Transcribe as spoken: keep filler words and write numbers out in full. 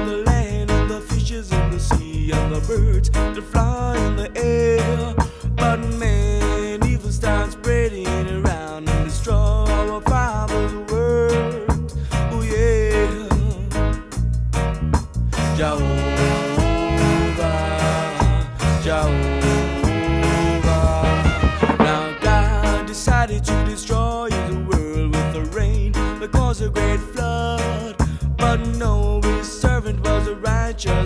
the land and the fishes in the sea and the birds that fly in the air. But man evil starts spreading around and destroy our Father's world. Oh yeah, Jehovah, Jehovah. Now God decided to destroy the world with the rain that caused a great flood. But Noah's servant was a righteous